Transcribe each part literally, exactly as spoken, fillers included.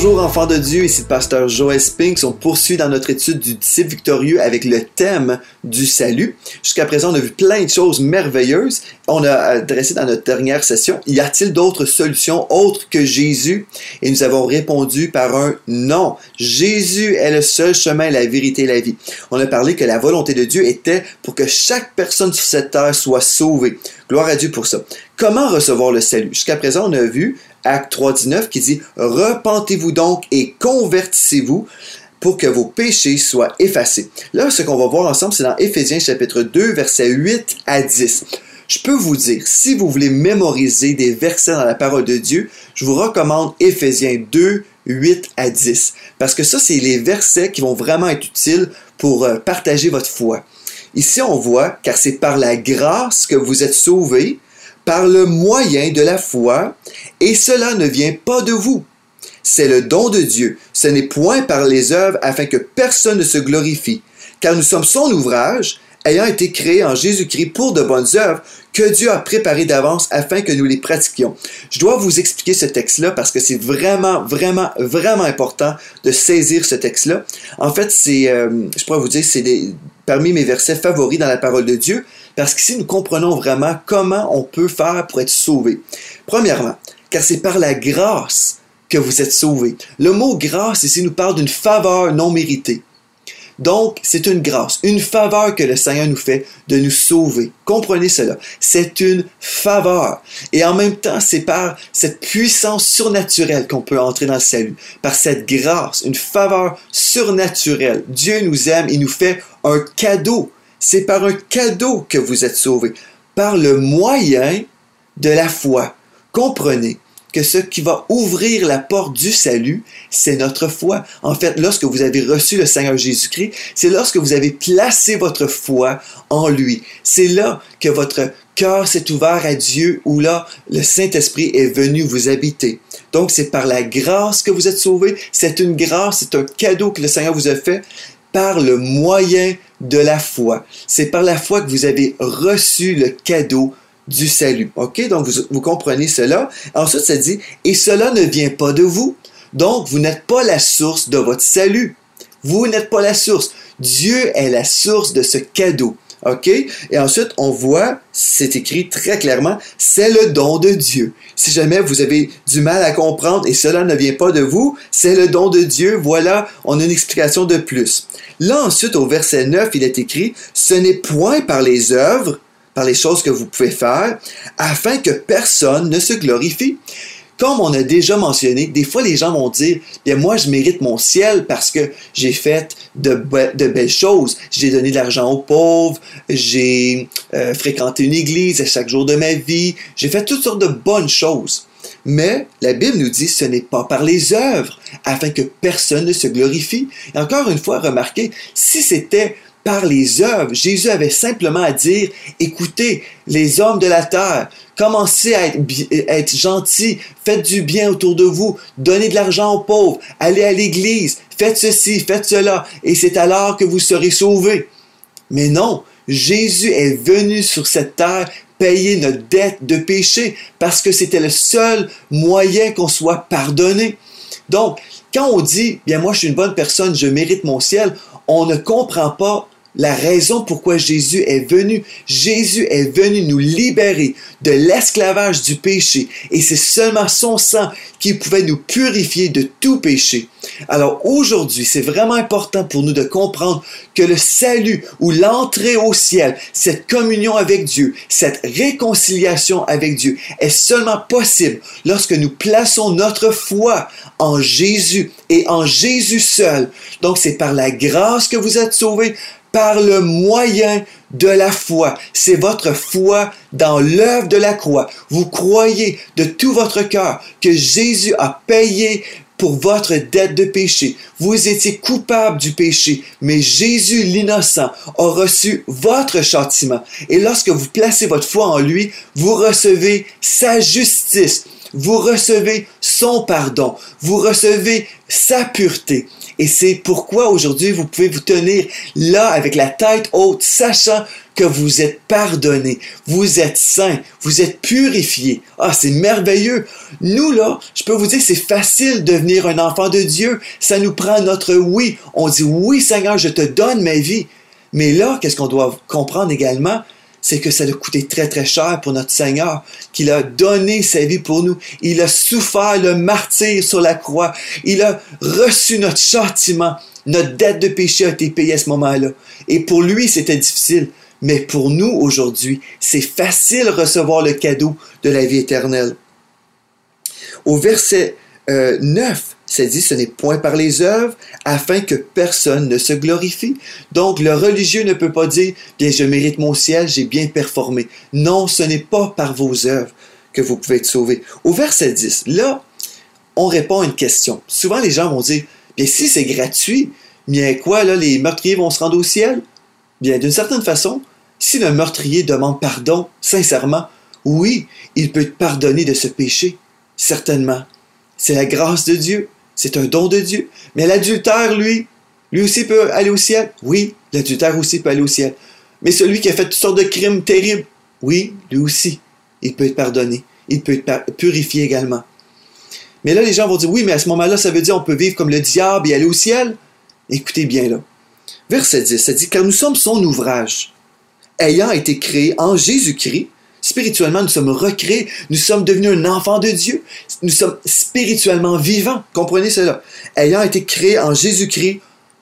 Bonjour enfants de Dieu, ici le pasteur Joel Spinks. On poursuit dans notre étude du disciple victorieux avec le thème du salut. Jusqu'à présent, on a vu plein de choses merveilleuses. On a adressé dans notre dernière session, y a-t-il d'autres solutions autres que Jésus? Et nous avons répondu par un non. Jésus est le seul chemin, la vérité et la vie. On a parlé que la volonté de Dieu était pour que chaque personne sur cette terre soit sauvée. Gloire à Dieu pour ça. Comment recevoir le salut? Jusqu'à présent, on a vu Acte trois dix-neuf qui dit « Repentez-vous donc et convertissez-vous pour que vos péchés soient effacés. » Là, ce qu'on va voir ensemble, c'est dans Éphésiens chapitre deux, versets huit à dix. Je peux vous dire, si vous voulez mémoriser des versets dans la parole de Dieu, je vous recommande Éphésiens deux, huit à dix. Parce que ça, c'est les versets qui vont vraiment être utiles pour partager votre foi. Ici, on voit, car c'est par la grâce que vous êtes sauvés, par le moyen de la foi, et cela ne vient pas de vous. C'est le don de Dieu. Ce n'est point par les œuvres afin que personne ne se glorifie, car nous sommes son ouvrage, ayant été créés en Jésus-Christ pour de bonnes œuvres, que Dieu a préparées d'avance afin que nous les pratiquions. Je dois vous expliquer ce texte-là parce que c'est vraiment, vraiment, vraiment important de saisir ce texte-là. En fait, c'est, euh, je pourrais vous dire, c'est des, parmi mes versets favoris dans la parole de Dieu, parce qu'ici, nous comprenons vraiment comment on peut faire pour être sauvé. Premièrement, car c'est par la grâce que vous êtes sauvés. Le mot grâce ici nous parle d'une faveur non méritée. Donc, c'est une grâce, une faveur que le Seigneur nous fait de nous sauver. Comprenez cela. C'est une faveur. Et en même temps, c'est par cette puissance surnaturelle qu'on peut entrer dans le salut. Par cette grâce, une faveur surnaturelle. Dieu nous aime, il nous fait un cadeau. C'est par un cadeau que vous êtes sauvés. Par le moyen de la foi. Comprenez que ce qui va ouvrir la porte du salut, c'est notre foi. En fait, lorsque vous avez reçu le Seigneur Jésus-Christ, c'est lorsque vous avez placé votre foi en lui. C'est là que votre cœur s'est ouvert à Dieu, où là, le Saint-Esprit est venu vous habiter. Donc, c'est par la grâce que vous êtes sauvés. C'est une grâce, c'est un cadeau que le Seigneur vous a fait par le moyen de la foi. C'est par la foi que vous avez reçu le cadeau du salut. OK? Donc, vous, vous comprenez cela. Ensuite, ça dit, et cela ne vient pas de vous. Donc, vous n'êtes pas la source de votre salut. Vous n'êtes pas la source. Dieu est la source de ce cadeau. OK? Et ensuite, on voit, c'est écrit très clairement, c'est le don de Dieu. Si jamais vous avez du mal à comprendre et cela ne vient pas de vous, c'est le don de Dieu. Voilà, on a une explication de plus. Là, ensuite, au verset neuf, il est écrit, ce n'est point par les œuvres, par les choses que vous pouvez faire, afin que personne ne se glorifie. Comme on a déjà mentionné, des fois les gens vont dire, bien moi je mérite mon ciel parce que j'ai fait de, be- de belles choses. J'ai donné de l'argent aux pauvres, j'ai euh, fréquenté une église à chaque jour de ma vie, j'ai fait toutes sortes de bonnes choses. Mais la Bible nous dit, ce n'est pas par les œuvres, afin que personne ne se glorifie. Et encore une fois, remarquez, si c'était par les œuvres, Jésus avait simplement à dire, écoutez, les hommes de la terre, commencez à être, à être gentils, faites du bien autour de vous, donnez de l'argent aux pauvres, allez à l'église, faites ceci, faites cela, et c'est alors que vous serez sauvés. Mais non, Jésus est venu sur cette terre payer notre dette de péché, parce que c'était le seul moyen qu'on soit pardonné. Donc, quand on dit, bien moi je suis une bonne personne, je mérite mon ciel, on ne comprend pas la raison pourquoi Jésus est venu. Jésus est venu nous libérer de l'esclavage du péché. Et c'est seulement son sang qui pouvait nous purifier de tout péché. Alors aujourd'hui, c'est vraiment important pour nous de comprendre que le salut ou l'entrée au ciel, cette communion avec Dieu, cette réconciliation avec Dieu est seulement possible lorsque nous plaçons notre foi en Jésus et en Jésus seul. Donc c'est par la grâce que vous êtes sauvés, par le moyen de la foi. C'est votre foi dans l'œuvre de la croix. Vous croyez de tout votre cœur que Jésus a payé pour votre dette de péché. Vous étiez coupable du péché, mais Jésus, l'innocent, a reçu votre châtiment. Et lorsque vous placez votre foi en lui, vous recevez sa justice. Vous recevez son pardon. Vous recevez sa pureté. Et c'est pourquoi aujourd'hui vous pouvez vous tenir là avec la tête haute, sachant que vous êtes pardonné, vous êtes saint, vous êtes purifié. Ah, c'est merveilleux. Nous, là, je peux vous dire, c'est facile de devenir un enfant de Dieu. Ça nous prend notre oui. On dit, oui, Seigneur, je te donne ma vie. Mais là, qu'est-ce qu'on doit comprendre également? C'est que ça a coûté très, très cher pour notre Seigneur, qu'il a donné sa vie pour nous. Il a souffert le martyre sur la croix. Il a reçu notre châtiment. Notre dette de péché a été payée à ce moment-là. Et pour lui, c'était difficile. Mais pour nous, aujourd'hui, c'est facile de recevoir le cadeau de la vie éternelle. Au verset euh, neuf, ça dit, ce n'est point par les œuvres, afin que personne ne se glorifie. Donc, le religieux ne peut pas dire, bien, je mérite mon ciel, j'ai bien performé. Non, ce n'est pas par vos œuvres que vous pouvez être sauvés. Au verset dix, là, on répond à une question. Souvent, les gens vont dire, bien, si c'est gratuit, bien, quoi, là, les meurtriers vont se rendre au ciel? Bien, d'une certaine façon, si le meurtrier demande pardon, sincèrement, oui, il peut être pardonné de ce péché, certainement. C'est la grâce de Dieu. C'est un don de Dieu. Mais l'adultère, lui, lui aussi peut aller au ciel. Oui, l'adultère aussi peut aller au ciel. Mais celui qui a fait toutes sortes de crimes terribles, oui, lui aussi, il peut être pardonné. Il peut être purifié également. Mais là, les gens vont dire, oui, mais à ce moment-là, ça veut dire qu'on peut vivre comme le diable et aller au ciel. Écoutez bien là. Verset dix, ça dit, car nous sommes son ouvrage, ayant été créés en Jésus-Christ. Spirituellement, nous sommes recréés, nous sommes devenus un enfant de Dieu, nous sommes spirituellement vivants, comprenez cela, ayant été créés en Jésus-Christ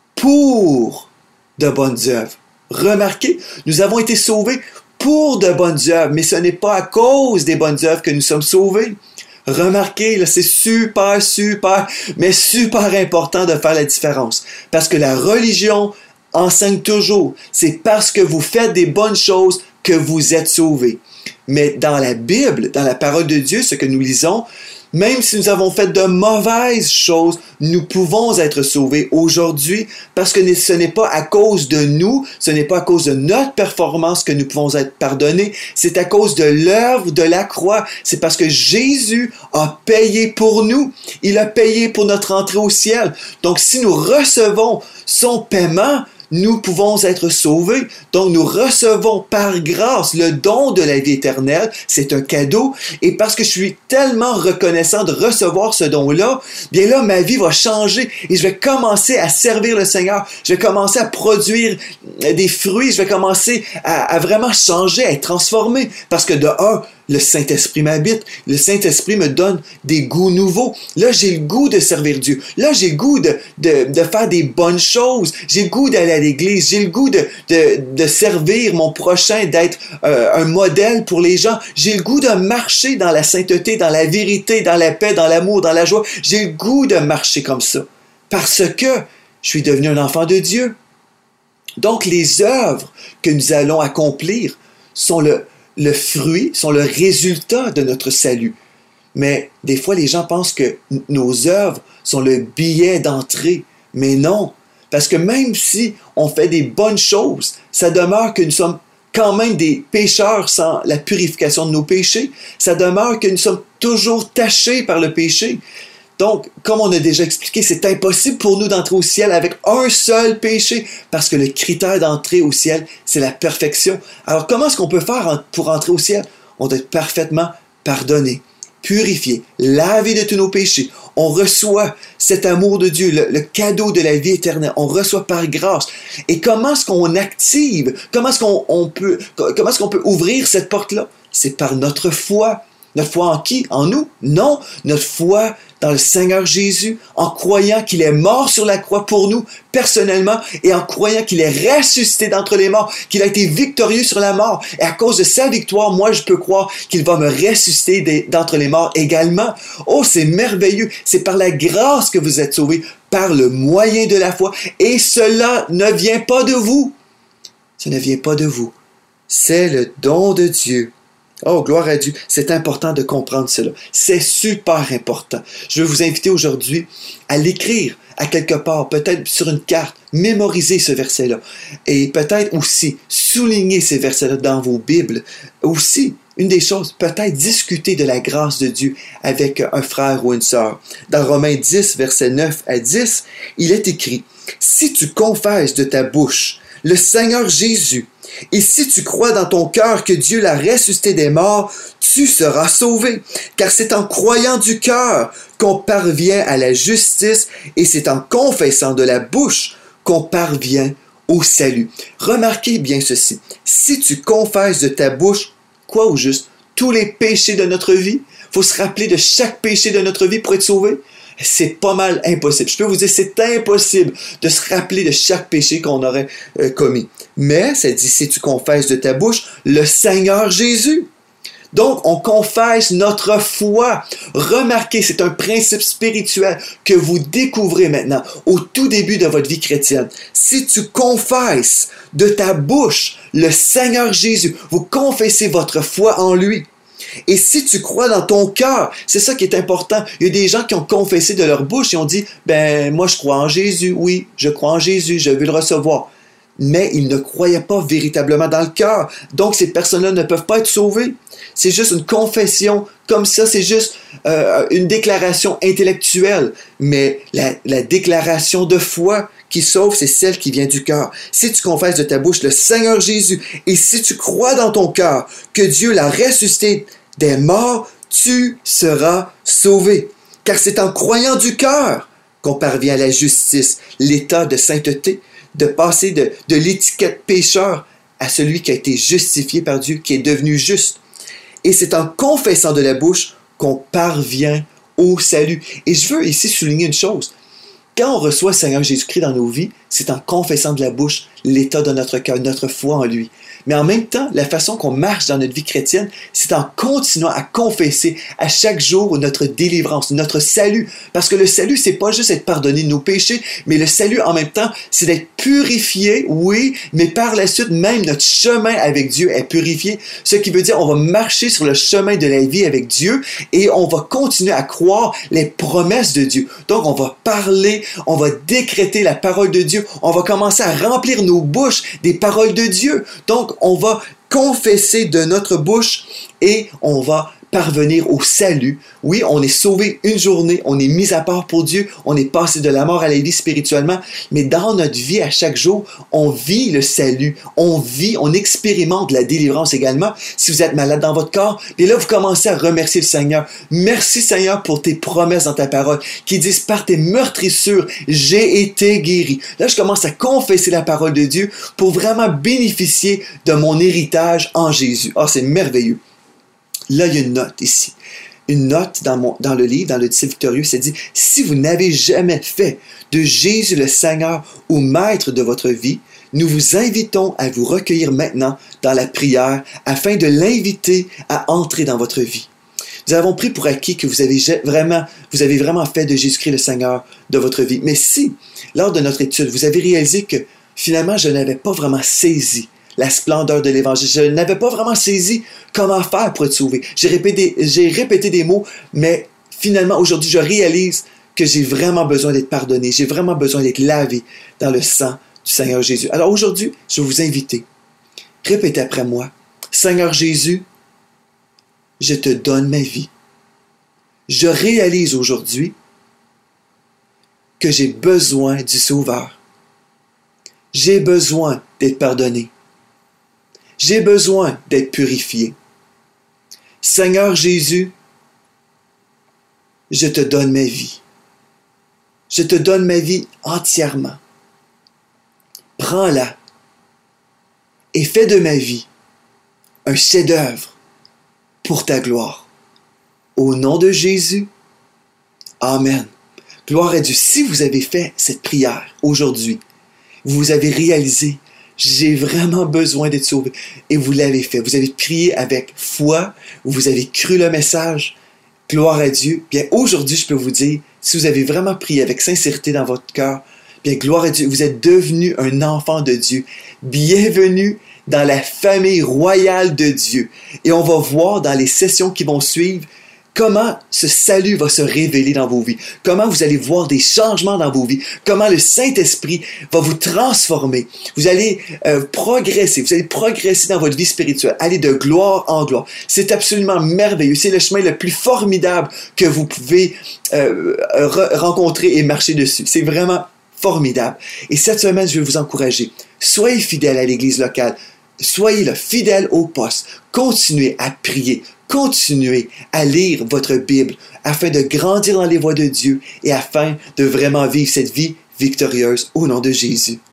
pour de bonnes œuvres. Remarquez, nous avons été sauvés pour de bonnes œuvres, mais ce n'est pas à cause des bonnes œuvres que nous sommes sauvés. Remarquez, là, c'est super, super, mais super important de faire la différence, parce que la religion enseigne toujours, c'est parce que vous faites des bonnes choses que vous êtes sauvés. Mais dans la Bible, dans la parole de Dieu, ce que nous lisons, même si nous avons fait de mauvaises choses, nous pouvons être sauvés aujourd'hui parce que ce n'est pas à cause de nous, ce n'est pas à cause de notre performance que nous pouvons être pardonnés, c'est à cause de l'œuvre de la croix. C'est parce que Jésus a payé pour nous. Il a payé pour notre entrée au ciel. Donc, si nous recevons son paiement, nous pouvons être sauvés. Donc, nous recevons par grâce le don de la vie éternelle. C'est un cadeau. Et parce que je suis tellement reconnaissant de recevoir ce don-là, bien là, ma vie va changer et je vais commencer à servir le Seigneur. Je vais commencer à produire des fruits. Je vais commencer à, à vraiment changer, à être transformé. Parce que de un, le Saint-Esprit m'habite. Le Saint-Esprit me donne des goûts nouveaux. Là, j'ai le goût de servir Dieu. Là, j'ai le goût de, de, de faire des bonnes choses. J'ai le goût d'aller à l'église. J'ai le goût de, de, de servir mon prochain, d'être euh, un modèle pour les gens. J'ai le goût de marcher dans la sainteté, dans la vérité, dans la paix, dans l'amour, dans la joie. J'ai le goût de marcher comme ça. Parce que je suis devenu un enfant de Dieu. Donc, les œuvres que nous allons accomplir sont le le fruit, sont le résultat de notre salut. Mais des fois, les gens pensent que nos œuvres sont le billet d'entrée. Mais non, parce que même si on fait des bonnes choses, ça demeure que nous sommes quand même des pécheurs sans la purification de nos péchés. Ça demeure que nous sommes toujours tachés par le péché. Donc, comme on a déjà expliqué, c'est impossible pour nous d'entrer au ciel avec un seul péché, parce que le critère d'entrée au ciel, c'est la perfection. Alors, comment est-ce qu'on peut faire pour entrer au ciel? On doit être parfaitement pardonné, purifié, lavé de tous nos péchés. On reçoit cet amour de Dieu, le, le cadeau de la vie éternelle. On reçoit par grâce. Et comment est-ce qu'on active? Comment est-ce qu'on on peut, comment est-ce qu'on peut ouvrir cette porte-là? C'est par notre foi. Notre foi en qui? En nous? Non, notre foi dans le Seigneur Jésus, en croyant qu'il est mort sur la croix pour nous, personnellement, et en croyant qu'il est ressuscité d'entre les morts, qu'il a été victorieux sur la mort. Et à cause de sa victoire, moi, je peux croire qu'il va me ressusciter d'entre les morts également. Oh, c'est merveilleux! C'est par la grâce que vous êtes sauvés, par le moyen de la foi. Et cela ne vient pas de vous. Ça ne vient pas de vous. C'est le don de Dieu. Oh, gloire à Dieu. C'est important de comprendre cela. C'est super important. Je veux vous inviter aujourd'hui à l'écrire à quelque part, peut-être sur une carte, mémoriser ce verset-là. Et peut-être aussi souligner ces versets-là dans vos Bibles. Aussi, une des choses, peut-être discuter de la grâce de Dieu avec un frère ou une sœur. Dans Romains dix, versets neuf à dix, il est écrit, « Si tu confesses de ta bouche le Seigneur Jésus, et si tu crois dans ton cœur que Dieu l'a ressuscité des morts, tu seras sauvé. Car c'est en croyant du cœur qu'on parvient à la justice, et c'est en confessant de la bouche qu'on parvient au salut. » Remarquez bien ceci. Si tu confesses de ta bouche, quoi au juste? Tous les péchés de notre vie. Il faut se rappeler de chaque péché de notre vie pour être sauvé. C'est pas mal impossible. Je peux vous dire, c'est impossible de se rappeler de chaque péché qu'on aurait euh, commis. Mais, ça dit, si tu confesses de ta bouche le Seigneur Jésus. Donc, on confesse notre foi. Remarquez, c'est un principe spirituel que vous découvrez maintenant au tout début de votre vie chrétienne. Si tu confesses de ta bouche le Seigneur Jésus, vous confessez votre foi en lui. Et si tu crois dans ton cœur, c'est ça qui est important. Il y a des gens qui ont confessé de leur bouche et ont dit, ben, moi je crois en Jésus, oui, je crois en Jésus, je veux le recevoir. Mais ils ne croyaient pas véritablement dans le cœur. Donc ces personnes-là ne peuvent pas être sauvées. C'est juste une confession comme ça, c'est juste euh, une déclaration intellectuelle. Mais la, la déclaration de foi qui sauve, c'est celle qui vient du cœur. Si tu confesses de ta bouche le Seigneur Jésus, et si tu crois dans ton cœur que Dieu l'a ressuscité des morts, tu seras sauvé. Car c'est en croyant du cœur qu'on parvient à la justice, l'état de sainteté, de passer de, de l'étiquette pécheur à celui qui a été justifié par Dieu, qui est devenu juste. Et c'est en confessant de la bouche qu'on parvient au salut. Et je veux ici souligner une chose. Quand on reçoit le Seigneur Jésus-Christ dans nos vies, c'est en confessant de la bouche l'état de notre cœur, notre foi en lui. Mais en même temps, la façon qu'on marche dans notre vie chrétienne, c'est en continuant à confesser à chaque jour notre délivrance, notre salut. Parce que le salut, c'est pas juste être pardonné de nos péchés, mais le salut en même temps, c'est d'être purifié, oui, mais par la suite, même notre chemin avec Dieu est purifié. Ce qui veut dire on va marcher sur le chemin de la vie avec Dieu et on va continuer à croire les promesses de Dieu. Donc, on va parler, on va décréter la parole de Dieu, on va commencer à remplir nos bouches des paroles de Dieu. Donc, on va confesser de notre bouche et on va parvenir au salut. Oui, on est sauvé une journée, on est mis à part pour Dieu, on est passé de la mort à la vie spirituellement, mais dans notre vie à chaque jour, on vit le salut, on vit, on expérimente la délivrance également. Si vous êtes malade dans votre corps, et là vous commencez à remercier le Seigneur. Merci Seigneur pour tes promesses dans ta parole qui disent par tes meurtrissures, j'ai été guéri. Là je commence à confesser la parole de Dieu pour vraiment bénéficier de mon héritage en Jésus. Ah, c'est merveilleux. Là, il y a une note ici. Une note dans, mon, dans le livre, dans le disciple victorieux, c'est dit, si vous n'avez jamais fait de Jésus le Seigneur ou Maître de votre vie, nous vous invitons à vous recueillir maintenant dans la prière afin de l'inviter à entrer dans votre vie. Nous avons pris pour acquis que vous avez vraiment, vous avez vraiment fait de Jésus-Christ le Seigneur de votre vie. Mais si, lors de notre étude, vous avez réalisé que finalement, je n'avais pas vraiment saisi la splendeur de l'Évangile. Je n'avais pas vraiment saisi comment faire pour être sauvé. J'ai répété, j'ai répété des mots, mais finalement, aujourd'hui, je réalise que j'ai vraiment besoin d'être pardonné. J'ai vraiment besoin d'être lavé dans le sang du Seigneur Jésus. Alors aujourd'hui, je vais vous inviter. Répétez après moi. Seigneur Jésus, je te donne ma vie. Je réalise aujourd'hui que j'ai besoin du Sauveur. J'ai besoin d'être pardonné. J'ai besoin d'être purifié. Seigneur Jésus, je te donne ma vie. Je te donne ma vie entièrement. Prends-la et fais de ma vie un chef-d'œuvre pour ta gloire. Au nom de Jésus, Amen. Gloire à Dieu. Si vous avez fait cette prière aujourd'hui, vous avez réalisé j'ai vraiment besoin d'être sauvé. Et vous l'avez fait. Vous avez prié avec foi. Vous avez cru le message. Gloire à Dieu. Bien, aujourd'hui, je peux vous dire, si vous avez vraiment prié avec sincérité dans votre cœur, bien, gloire à Dieu, vous êtes devenu un enfant de Dieu. Bienvenue dans la famille royale de Dieu. Et on va voir dans les sessions qui vont suivre comment ce salut va se révéler dans vos vies, comment vous allez voir des changements dans vos vies, comment le Saint-Esprit va vous transformer. Vous allez euh, progresser, vous allez progresser dans votre vie spirituelle, aller de gloire en gloire. C'est absolument merveilleux. C'est le chemin le plus formidable que vous pouvez euh, re- rencontrer et marcher dessus. C'est vraiment formidable. Et cette semaine, je vais vous encourager. Soyez fidèles à l'Église locale. Soyez là, fidèles au poste. Continuez à prier. Continuez à lire votre Bible afin de grandir dans les voies de Dieu et afin de vraiment vivre cette vie victorieuse au nom de Jésus.